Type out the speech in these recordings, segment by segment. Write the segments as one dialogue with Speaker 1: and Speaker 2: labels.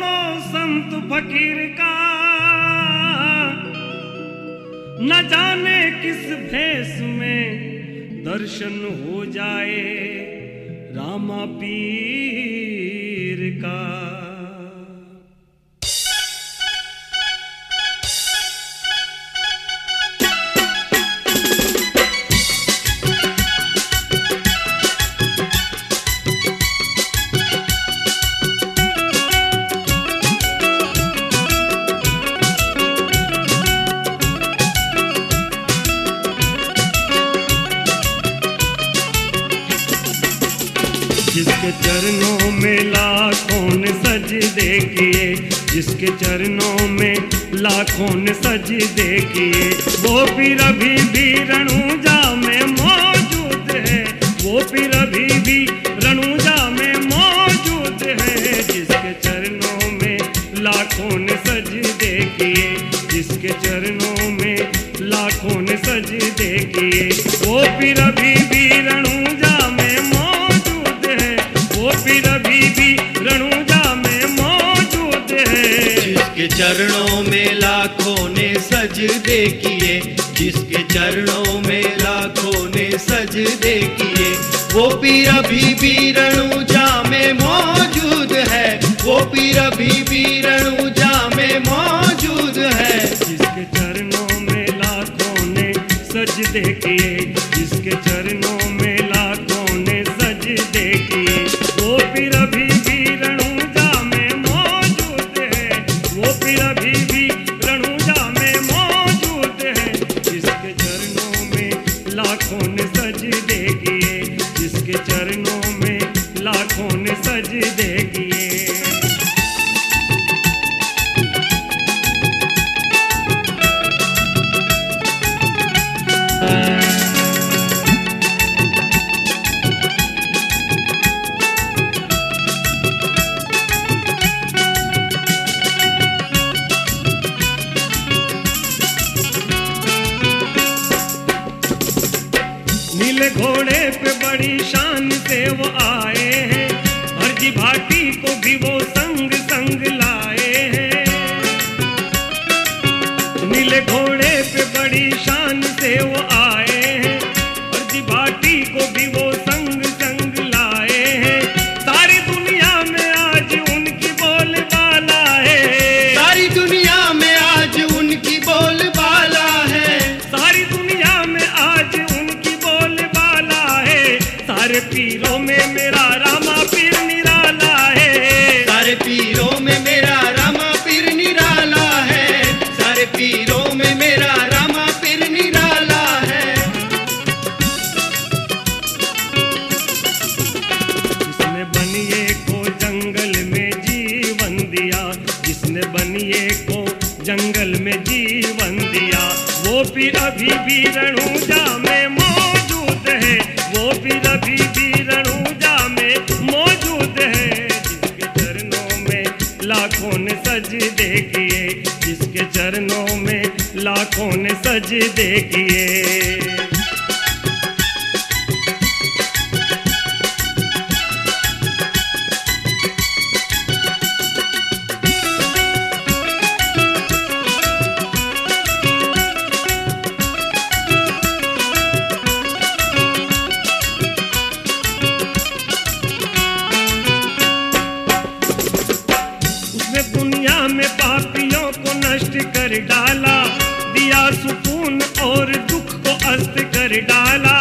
Speaker 1: छोड़ो संत फकीर का, न जाने किस भेष में दर्शन हो जाए रामा पीर का। जिसके चरणों में लाखों ने सजदे किए, जिसके चरणों में लाखों ने सजदे किए, वो पीर अभी भी रणुजा में मौजूद है, वो पीर अभी भी रणुजा में मौजूद है। जिसके चरणों में लाखों ने सजदे किए, जिसके चरणों में लाखों ने सजदे किए, वो पीर अभी भी रणुजा में मौजूद है, वो पीर अभी भी रणुजा में मौजूद है।
Speaker 2: जिसके चरणों में लाखों ने सजदे किए, जिसके चरणों में लाखों ने सजदे किए, वो पीर अभी भी रणुजा में मौजूद है, वो पीर अभी भी रणुजा में मौजूद है।
Speaker 1: जिसके चरणों में लाखों ने सजदे किए, जिसके चरणों में लाखों ने सजदे किए, वो पीर अभी भी रणुजा में मौजूद है, वो पीर अभी भी रणुजा में मौजूद है। जिसके चरणों में लाखों ने सजदे किए, जिसके चरणों में लाखों ने सजदे किए। नीले घोड़े पे बड़ी शान से वो आए हैं, हरजी भाटी को भी वो संग संग लाए हैं। नीले घोड़े पे बड़ी शान से वो आए हैं, हरजी भाटी को भी वो संग संग लाए हैं। सारी दुनिया में आज उनकी बोलबाला है,
Speaker 2: सारी दुनिया में आज उनकी बोलबाला है,
Speaker 1: सारी दुनिया में आज उनकी बोलबाला है। सारे पीरों में मेरा रामा पीर निराला है,
Speaker 2: सारे पीरों में मेरा रामा पीर निराला है, सारे पीरों में मेरा रामा पीर निराला है।
Speaker 1: जिसने बनिए को जंगल में जीवन दिया, जिसने बनिए को जंगल में जीवन दिया, वो पीर अभी भी रणुजा में मौजूद है, वो पीर अभी भी रणुजा में मौजूद है। जिसके चरणों में लाखों ने सजदे किए, जिसके चरणों में लाखों ने सजदे किए। दुनिया में पापियों को नष्ट कर डाला, दिया सुकून और दुख को अस्त कर डाला।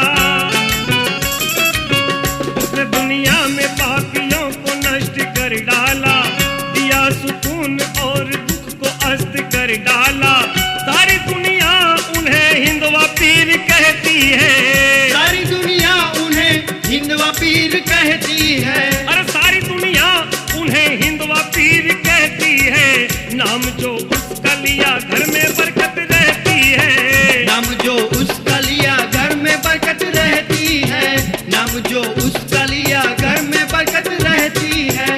Speaker 1: उसने दुनिया में पापियों को नष्ट कर डाला, दिया सुकून और दुख को अस्त कर डाला। सारी दुनिया उन्हें हिंदवा पीर कहती है,
Speaker 2: सारी दुनिया उन्हें हिंदवा पीर कहती है,
Speaker 1: अरे सारी दुनिया उन्हें हिंदवा पीर कहती है। नाम जो उसका लिया घर में बरकत रहती है,
Speaker 2: नाम जो उसका लिया घर में बरकत रहती है, नाम जो उसका लिया घर में बरकत रहती है।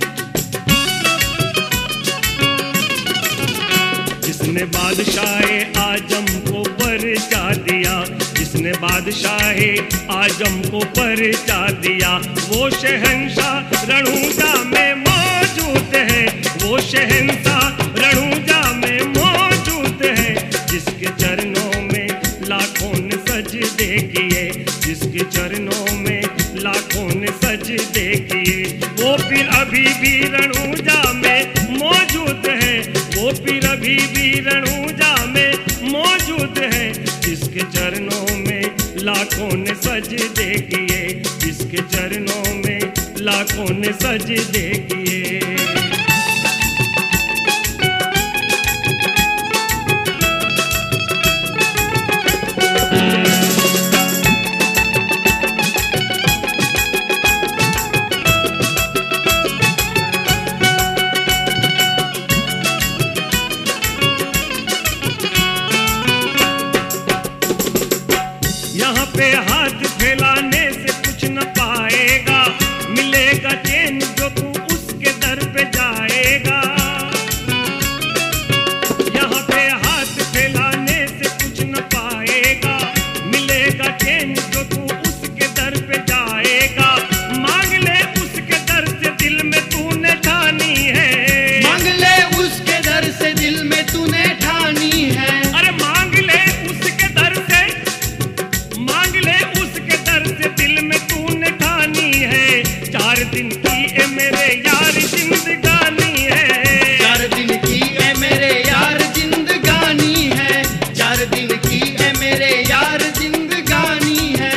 Speaker 1: जिसने बादशाहे आजम को परिचा दिया, जिसने बादशाहे आजम को परिचा दिया, वो शहंशाह रणुजा में मौजूद है, वो शहंशाह रणुजा में मौजूद है, जिसके चरणों में लाखों ने सजदे किए, जिसके चरणों में लाखों ने सजदे किए। वो पीर अभी भी रणुजा में मौजूद है, वो पीर अभी भी रणुजा में मौजूद है, जिसके चरणों में लाखों ने सजदे किए, जिसके चरणों में लाखों ने सजदे किए। यहाँ पे हाथ फैलाने से कुछ न पाएगा, मिलेगा चैन जो तू उसके दर पे जाएगा। यहाँ पे हाथ फैलाने से कुछ न पाएगा, मिलेगा चैन जो तू उसके दर पे जाएगा। मांग ले उसके दर से दिल में तूने ठानी है,
Speaker 2: मांग ले उसके दर से दिल में तूने ठानी है।
Speaker 1: अरे मांग ले उसके दर से, मांग ले उसके दर से दिल में तूने ठानी है। 4 दिन की ए मेरे यार जिंदगानी है,
Speaker 2: 4 दिन की है मेरे यार जिंदगानी है, 4 दिन की है मेरे यार जिंदगानी है।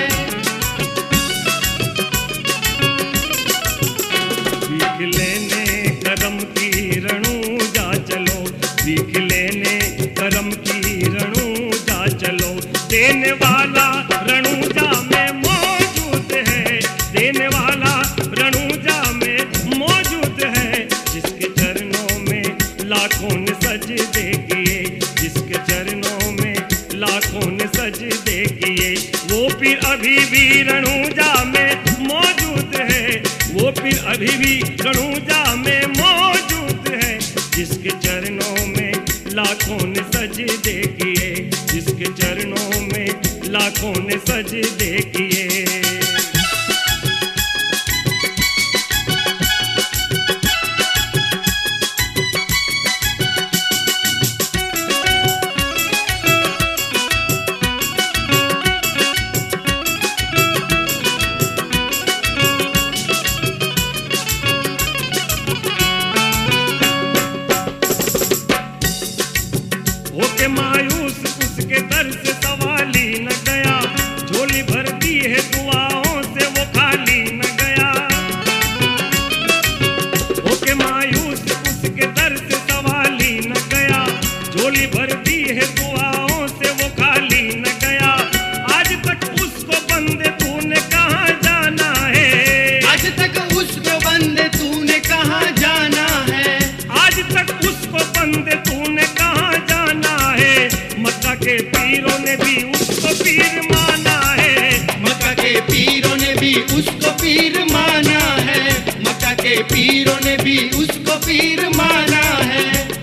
Speaker 1: सीख लेने करम की रणुजा चलो, सीख लेने करम की रणुजा चलो। देने वाला रणुजा में मौजूद है, देने वाला रणुजा में मौजूद है, जिसके चरणों में लाखों ने सजदे किए, जिसके चरणों में लाखों ने सजदे किए। वो पीर अभी भी रणुजा में मौजूद है, वो पीर अभी भी रणुजा में मौजूद है, जिसके चरणों में लाखों ने सजदे किए, जिसके चरणों में लाखों ने सजदे किए। होके मायूस उसके दर से सवाल ही न गया, झोली भर दी है दुआओं से वो खाली न गया। होके मायूस उसके दर से सवाल ही न गया, झोली भर दी है दुआओं से वो खाली न गया। आज तक उसको बंदे तूने कहाँ जाना है,
Speaker 2: आज तक उसको बंदे तूने कहाँ जाना है,
Speaker 1: आज तक उसको बंदे तूने कहाँ जाना है। मक्का के पीरों ने भी उसको पीर माना है,
Speaker 2: मक्का के पीरों ने भी उसको पीर माना है, मक्का के पीरों ने भी उसको पीर माना है।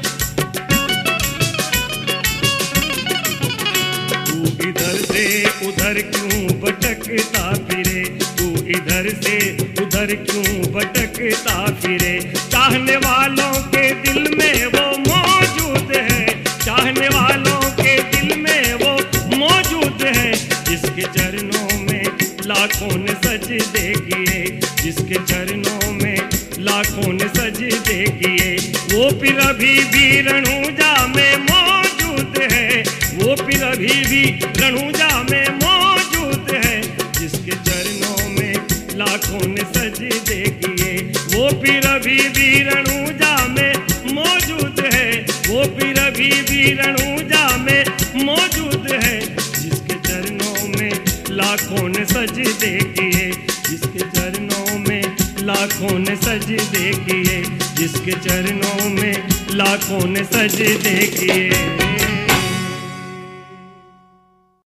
Speaker 1: तू इधर से उधर क्यों भटकता फिरे, तू इधर से उधर क्यों भटकता फिरे। चाहने वालों के दिल में वो मौजूद है, चाहने वालों के दिल में वो मौजूद है, जिसके चरणों में लाखों ने सजदे किए, जिसके चरणों में लाखों ने सजदे किए। वो पीर अभी भी रणुजा में मौजूद है, वो पीर अभी भी रणुजा में मौजूद है, जिसके चरणों में लाखों ने सजदे किए। वो पीर अभी भी रणुजा में मौजूद है, वो पीर अभी भी रणुजा में मौजूद है, जिसके चरणों में लाखों ने सजदे किए, जिसके चरणों में लाखों ने सजदे किए, जिसके चरणों में लाखों ने सजदे किए।